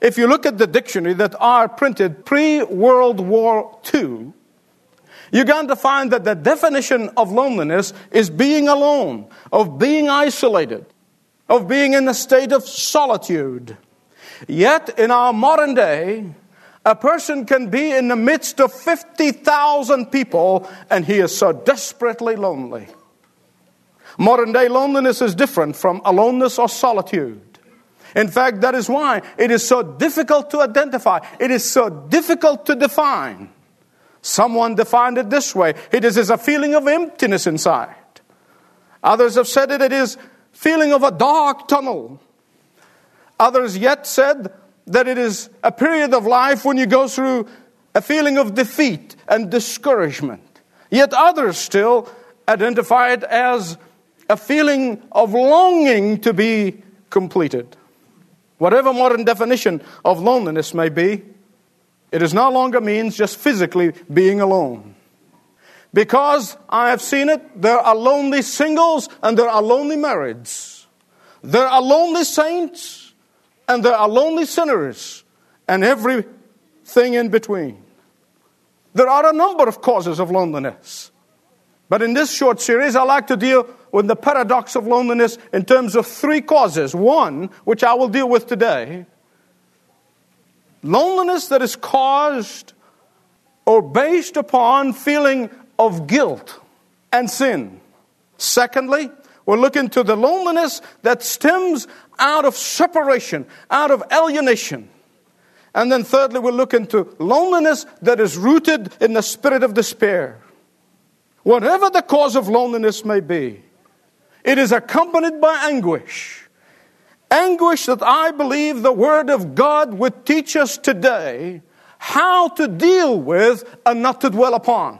If you look at the dictionary that are printed pre-World War II, you're going to find that the definition of loneliness is being alone, of being isolated, of being in a state of solitude. Yet, in our modern day, a person can be in the midst of 50,000 people and he is so desperately lonely. Modern day loneliness is different from aloneness or solitude. In fact, that is why it is so difficult to identify. It is so difficult to define. Someone defined it this way. It is a feeling of emptiness inside. Others have said it is feeling of a dark tunnel. Others yet said that it is a period of life when you go through a feeling of defeat and discouragement. Yet others still identify it as a feeling of longing to be completed. Whatever modern definition of loneliness may be, it is no longer means just physically being alone. Because I have seen it, there are lonely singles and there are lonely marrieds. There are lonely saints and there are lonely sinners and everything in between. There are a number of causes of loneliness. But in this short series, I like to deal with the paradox of loneliness in terms of three causes. One, which I will deal with today, loneliness that is caused or based upon feeling of guilt and sin. Secondly, we'll look into the loneliness that stems out of separation, out of alienation. And then thirdly, we'll look into loneliness that is rooted in the spirit of despair. Whatever the cause of loneliness may be, it is accompanied by anguish. Anguish that I believe the Word of God would teach us today how to deal with and not to dwell upon.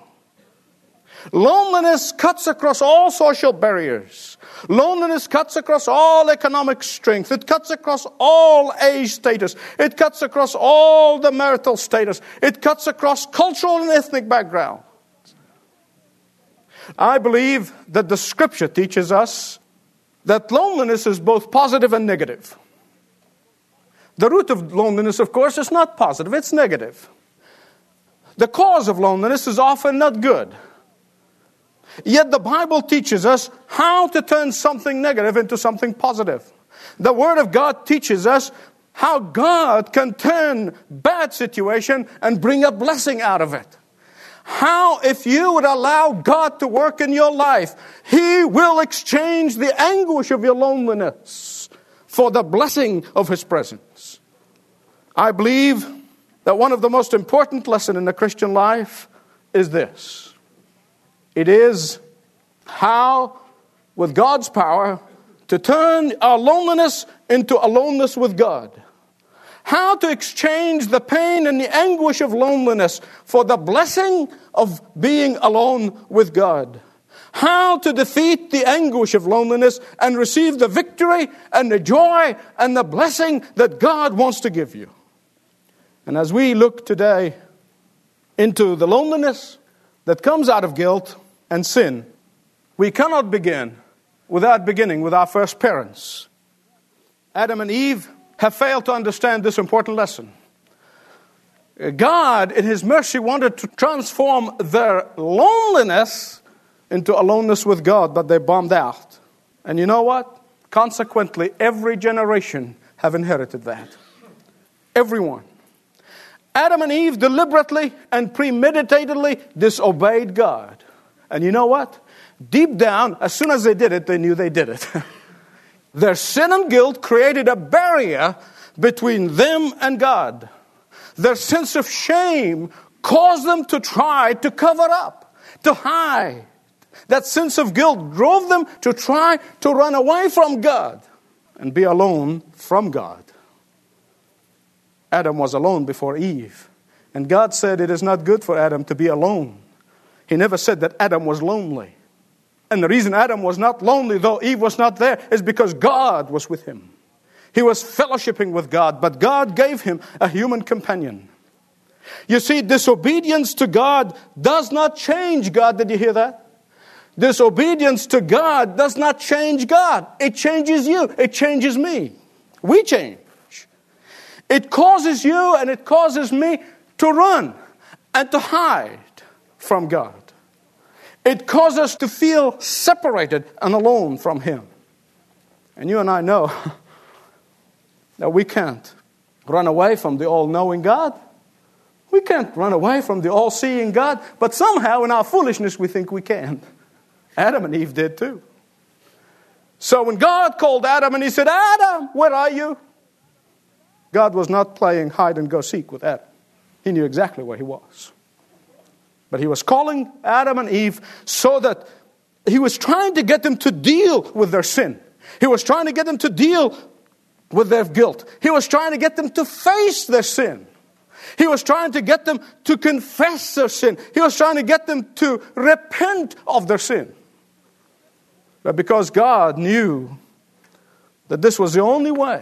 Loneliness cuts across all social barriers. Loneliness cuts across all economic strength. It cuts across all age status. It cuts across all the marital status. It cuts across cultural and ethnic background. I believe that the Scripture teaches us that loneliness is both positive and negative. The root of loneliness, of course, is not positive, it's negative. The cause of loneliness is often not good. Yet the Bible teaches us how to turn something negative into something positive. The Word of God teaches us how God can turn bad situation and bring a blessing out of it. How, if you would allow God to work in your life, He will exchange the anguish of your loneliness for the blessing of His presence. I believe that one of the most important lessons in the Christian life is this. It is how, with God's power, to turn our loneliness into aloneness with God. How to exchange the pain and the anguish of loneliness for the blessing of being alone with God. How to defeat the anguish of loneliness and receive the victory and the joy and the blessing that God wants to give you. And as we look today into the loneliness that comes out of guilt and sin, we cannot begin without beginning with our first parents. Adam and Eve have failed to understand this important lesson. God, in His mercy, wanted to transform their loneliness into aloneness with God, but they bombed out. And you know what? Consequently, every generation have inherited that. Everyone. Adam and Eve deliberately and premeditatedly disobeyed God. And you know what? Deep down, as soon as they did it, they knew they did it. Their sin and guilt created a barrier between them and God. Their sense of shame caused them to try to cover up, to hide. That sense of guilt drove them to try to run away from God and be alone from God. Adam was alone before Eve. And God said it is not good for Adam to be alone. He never said that Adam was lonely. And the reason Adam was not lonely, though Eve was not there, is because God was with him. He was fellowshipping with God, but God gave him a human companion. You see, disobedience to God does not change God. Did you hear that? Disobedience to God does not change God. It changes you. It changes me. We change. It causes you and it causes me to run and to hide from God. It causes us to feel separated and alone from Him. And you and I know that we can't run away from the all-knowing God. We can't run away from the all-seeing God. But somehow in our foolishness we think we can. Adam and Eve did too. So when God called Adam and He said, Adam, where are you? God was not playing hide and go seek with Adam. He knew exactly where he was. But He was calling Adam and Eve so that He was trying to get them to deal with their sin. He was trying to get them to deal with their guilt. He was trying to get them to face their sin. He was trying to get them to confess their sin. He was trying to get them to repent of their sin. But because God knew that this was the only way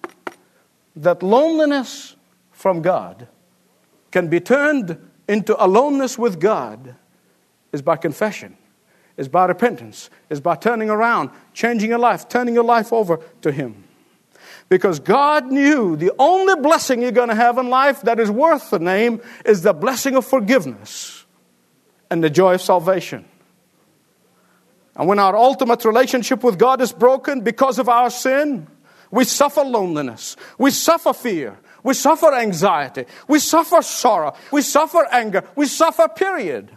that loneliness from God can be turned into aloneness with God, is by confession, is by repentance, is by turning around, changing your life, turning your life over to Him. Because God knew the only blessing you're going to have in life that is worth the name is the blessing of forgiveness and the joy of salvation. And when our ultimate relationship with God is broken because of our sin, we suffer loneliness, we suffer fear, we suffer anxiety, we suffer sorrow, we suffer anger, we suffer, period.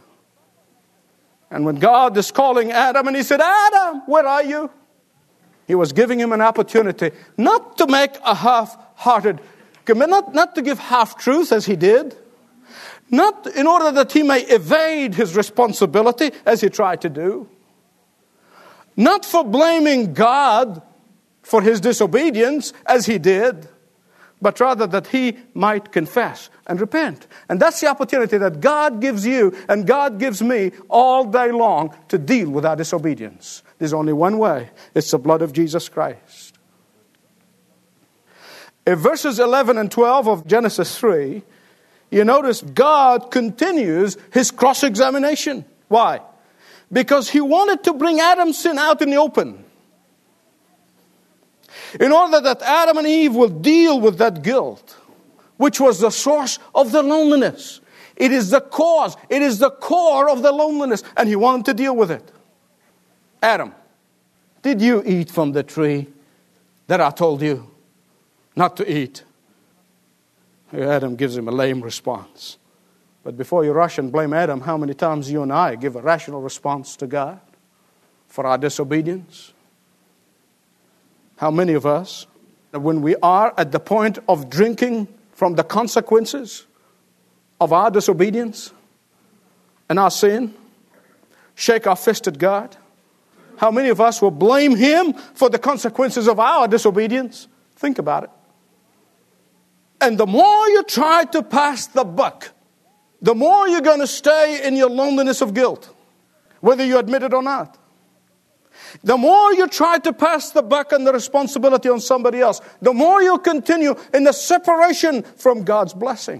And when God is calling Adam and He said, Adam, where are you? He was giving him an opportunity not to make a half-hearted commitment, not to give half-truth as he did, not in order that he may evade his responsibility as he tried to do, not for blaming God for his disobedience as he did, but rather that he might confess and repent. And that's the opportunity that God gives you and God gives me all day long to deal with our disobedience. There's only one way. It's the blood of Jesus Christ. In verses 11 and 12 of Genesis 3, you notice God continues His cross-examination. Why? Because He wanted to bring Adam's sin out in the open, in order that Adam and Eve will deal with that guilt, which was the source of the loneliness. It is the cause. It is the core of the loneliness. And He wanted to deal with it. Adam, did you eat from the tree that I told you not to eat? Adam gives him a lame response. But before you rush and blame Adam, how many times you and I give a rational response to God for our disobedience? How many of us, when we are at the point of drinking from the consequences of our disobedience and our sin, shake our fist at God? How many of us will blame Him for the consequences of our disobedience? Think about it. And the more you try to pass the buck, the more you're going to stay in your loneliness of guilt, whether you admit it or not. The more you try to pass the buck and the responsibility on somebody else, the more you'll continue in the separation from God's blessing.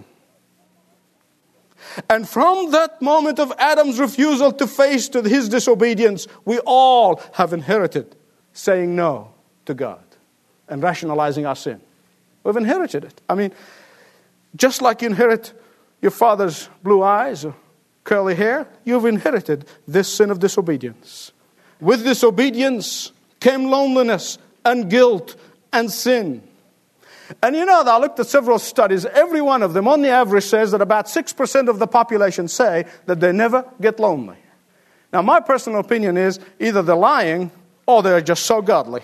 And from that moment of Adam's refusal to face to his disobedience, we all have inherited saying no to God and rationalizing our sin. We've inherited it. I mean, just like you inherit your father's blue eyes or curly hair, you've inherited this sin of disobedience. With disobedience came loneliness and guilt and sin. And you know, I looked at several studies. Every one of them, on the average, says that about 6% of the population say that they never get lonely. Now, my personal opinion is either they're lying or they're just so godly.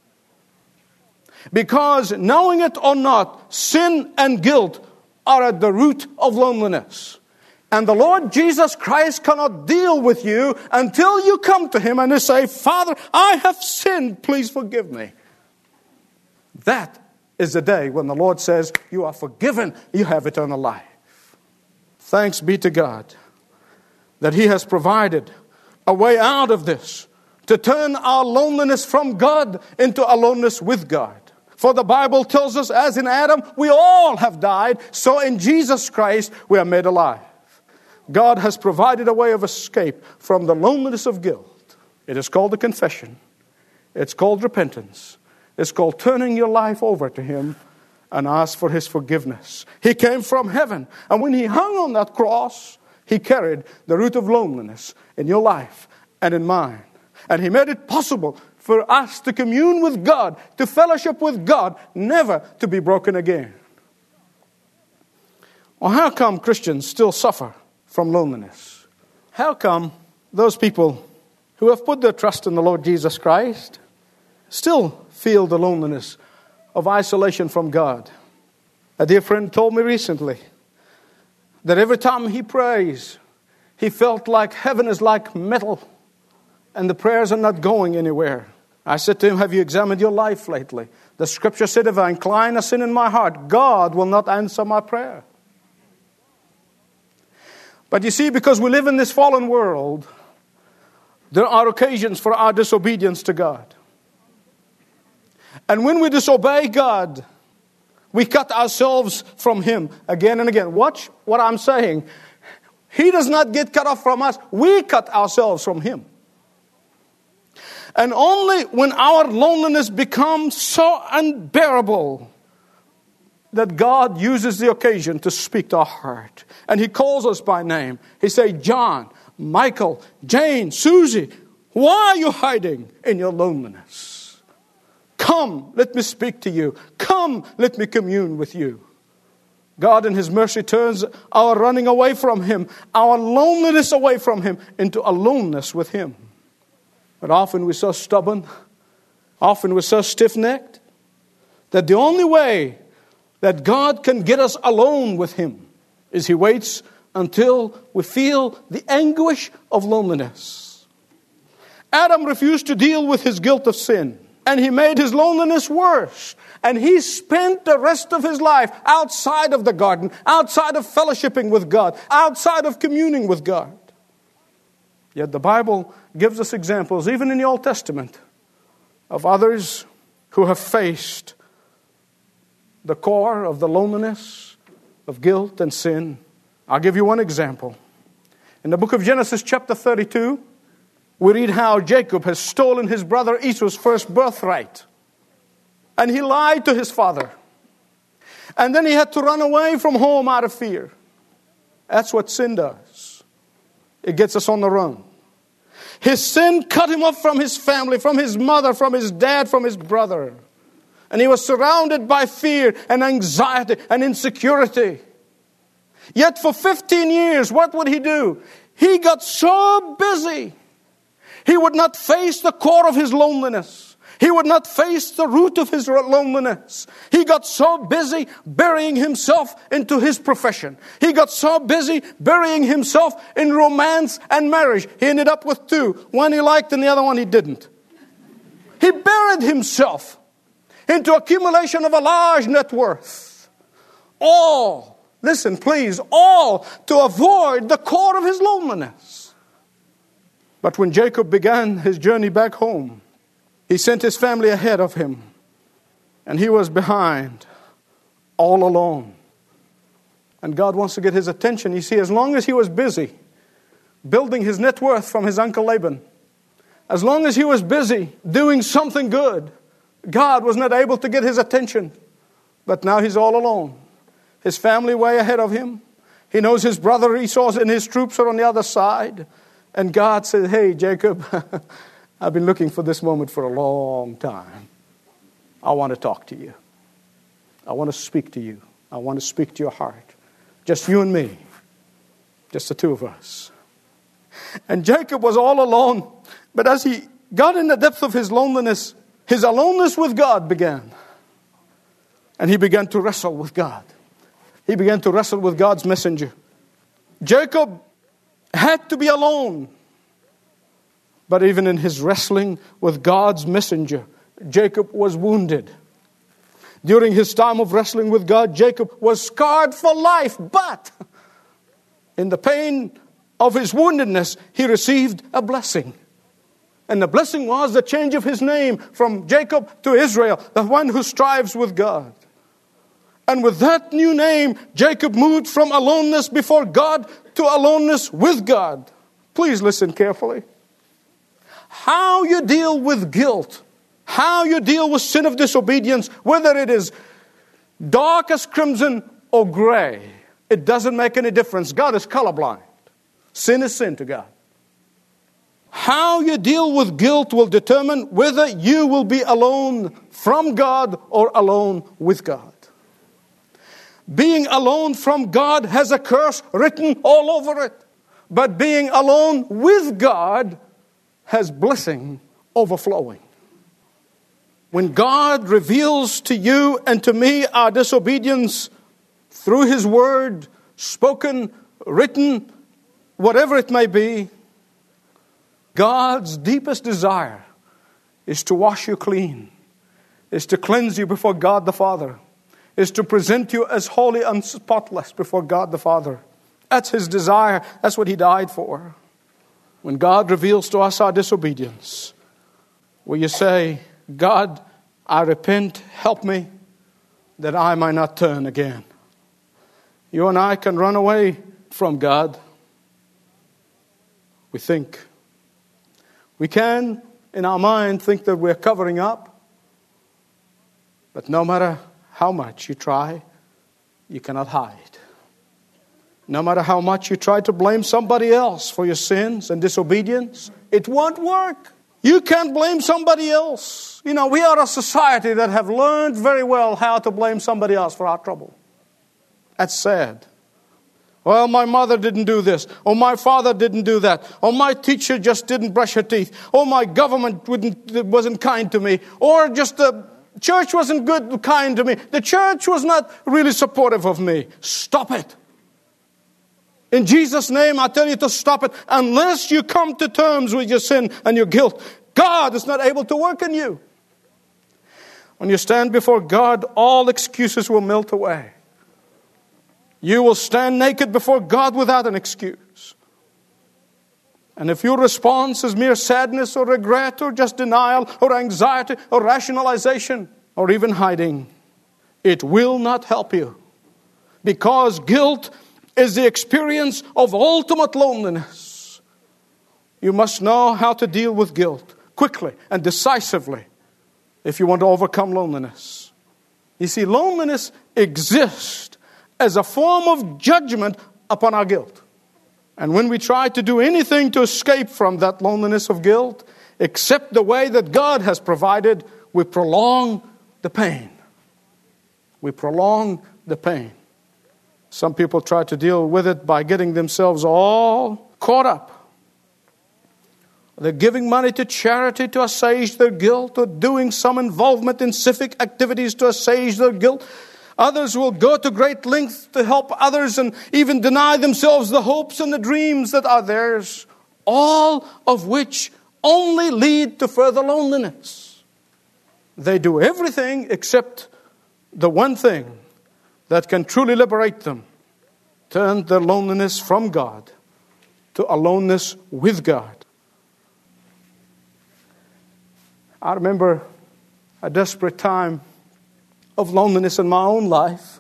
Because knowing it or not, sin and guilt are at the root of loneliness. And the Lord Jesus Christ cannot deal with you until you come to Him and you say, Father, I have sinned, please forgive me. That is the day when the Lord says, you are forgiven, you have eternal life. Thanks be to God that He has provided a way out of this, to turn our loneliness from God into aloneness with God. For the Bible tells us, as in Adam, we all have died, so in Jesus Christ we are made alive. God has provided a way of escape from the loneliness of guilt. It is called a confession. It's called repentance. It's called turning your life over to Him and asked for his forgiveness. He came from heaven. And when he hung on that cross, he carried the root of loneliness in your life and in mine. And he made it possible for us to commune with God, to fellowship with God, never to be broken again. Well, how come Christians still suffer from loneliness? How come those people who have put their trust in the Lord Jesus Christ still feel the loneliness of isolation from God? A dear friend told me recently that every time he prays, he felt like heaven is like metal and the prayers are not going anywhere. I said to him, have you examined your life lately? The scripture said, if I incline a sin in my heart, God will not answer my prayer. But you see, because we live in this fallen world, there are occasions for our disobedience to God. And when we disobey God, we cut ourselves from Him again and again. Watch what I'm saying. He does not get cut off from us. We cut ourselves from Him. And only when our loneliness becomes so unbearable that God uses the occasion to speak to our heart. And He calls us by name. He says, John, Michael, Jane, Susie, why are you hiding in your loneliness? Come, let me speak to you. Come, let me commune with you. God in His mercy turns our running away from Him, our loneliness away from Him, into aloneness with Him. But often we're so stubborn, often we're so stiff-necked, that the only way that God can get us alone with Him is He waits until we feel the anguish of loneliness. Adam refused to deal with his guilt of sin, and he made his loneliness worse. And he spent the rest of his life outside of the garden, outside of fellowshipping with God, outside of communing with God. Yet the Bible gives us examples, even in the Old Testament, of others who have faced the core of the loneliness, of guilt and sin. I'll give you one example. In the book of Genesis chapter 32, we read how Jacob has stolen his brother Esau's first birthright. And he lied to his father. And then he had to run away from home out of fear. That's what sin does. It gets us on the run. His sin cut him off from his family, from his mother, from his dad, from his brother. And he was surrounded by fear and anxiety and insecurity. Yet for 15 years, what would he do? He got so busy. He would not face the core of his loneliness. He would not face the root of his loneliness. He got so busy burying himself into his profession. He got so busy burying himself in romance and marriage. He ended up with two. One he liked and the other one he didn't. He buried himself into accumulation of a large net worth. All, listen please, all to avoid the core of his loneliness. But when Jacob began his journey back home, he sent his family ahead of him, and he was behind, all alone. And God wants to get his attention. You see, as long as he was busy building his net worth from his uncle Laban, as long as he was busy doing something good, God was not able to get his attention. But now he's all alone. His family way ahead of him. He knows his brother Esau and his troops are on the other side. And God said, hey, Jacob, I've been looking for this moment for a long time. I want to talk to you. I want to speak to you. I want to speak to your heart. Just you and me. Just the two of us. And Jacob was all alone. But as he got in the depth of his loneliness, his aloneness with God began. And he began to wrestle with God. He began to wrestle with God's messenger. Jacob had to be alone. But even in his wrestling with God's messenger, Jacob was wounded. During his time of wrestling with God, Jacob was scarred for life. But in the pain of his woundedness, he received a blessing. And the blessing was the change of his name from Jacob to Israel, the one who strives with God. And with that new name, Jacob moved from aloneness before God to aloneness with God. Please listen carefully. How you deal with guilt, how you deal with sin of disobedience, whether it is dark as crimson or gray. It doesn't make any difference. God is colorblind. Sin is sin to God. How you deal with guilt will determine whether you will be alone from God or alone with God. Being alone from God has a curse written all over it. But being alone with God has blessing overflowing. When God reveals to you and to me our disobedience through His Word, spoken, written, whatever it may be, God's deepest desire is to wash you clean, is to cleanse you before God the Father, is to present you as holy and spotless before God the Father. That's His desire. That's what He died for. When God reveals to us our disobedience, will you say, God, I repent, help me, that I might not turn again. You and I can run away from God. We think. We can, in our mind, think that we're covering up. But no matter how much you try, you cannot hide. No matter how much you try to blame somebody else for your sins and disobedience, it won't work. You can't blame somebody else. You know, we are a society that have learned very well how to blame somebody else for our trouble. That's sad. Well, my mother didn't do this. Or my father didn't do that. Or my teacher just didn't brush her teeth. Or my government wasn't kind to me. Or just the church wasn't kind to me. The church was not really supportive of me. Stop it. In Jesus' name, I tell you to stop it. Unless you come to terms with your sin and your guilt, God is not able to work in you. When you stand before God, all excuses will melt away. You will stand naked before God without an excuse. And if your response is mere sadness or regret or just denial or anxiety or rationalization or even hiding, it will not help you. Because guilt is the experience of ultimate loneliness. You must know how to deal with guilt quickly and decisively if you want to overcome loneliness. You see, loneliness exists as a form of judgment upon our guilt. And when we try to do anything to escape from that loneliness of guilt, except the way that God has provided, we prolong the pain. We prolong the pain. Some people try to deal with it by getting themselves all caught up. They're giving money to charity to assuage their guilt, or doing some involvement in civic activities to assuage their guilt. Others will go to great lengths to help others and even deny themselves the hopes and the dreams that are theirs, all of which only lead to further loneliness. They do everything except the one thing that can truly liberate them: turn their loneliness from God to aloneness with God. I remember a desperate time of loneliness in my own life.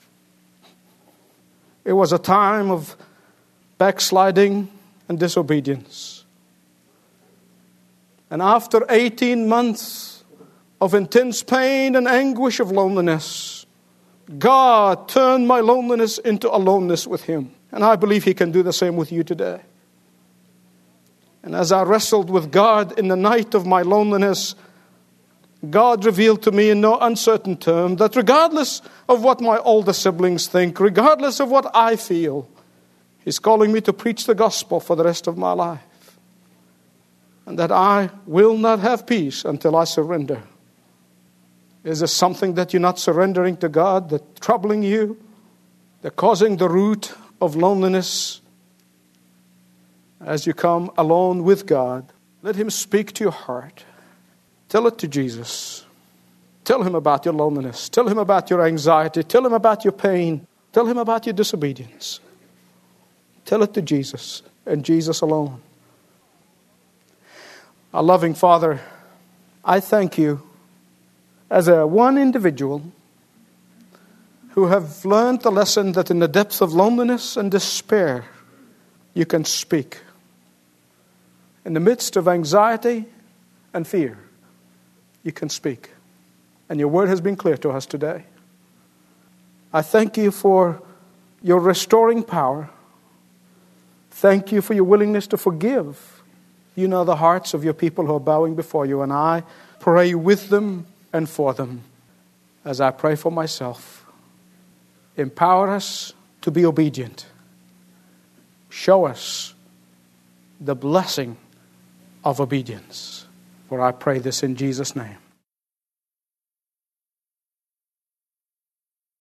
It was a time of backsliding and disobedience. And after 18 months of intense pain and anguish of loneliness, God turned my loneliness into aloneness with Him. And I believe He can do the same with you today. And as I wrestled with God in the night of my loneliness, God revealed to me in no uncertain term that regardless of what my older siblings think, regardless of what I feel, He's calling me to preach the gospel for the rest of my life. And that I will not have peace until I surrender. Is there something that you're not surrendering to God that's troubling you? They're causing the root of loneliness. As you come alone with God, let Him speak to your heart. Tell it to Jesus. Tell Him about your loneliness. Tell Him about your anxiety. Tell Him about your pain. Tell Him about your disobedience. Tell it to Jesus and Jesus alone. Our loving Father, I thank You as a one individual who have learned the lesson that in the depth of loneliness and despair, You can speak. In the midst of anxiety and fear, You can speak. And Your word has been clear to us today. I thank you for your restoring power. Thank you for your willingness to forgive. You know the hearts of your people who are bowing before you, and I pray with them and for them as I pray for myself. Empower us to be obedient. Show us the blessing of obedience. For I pray this in Jesus' name.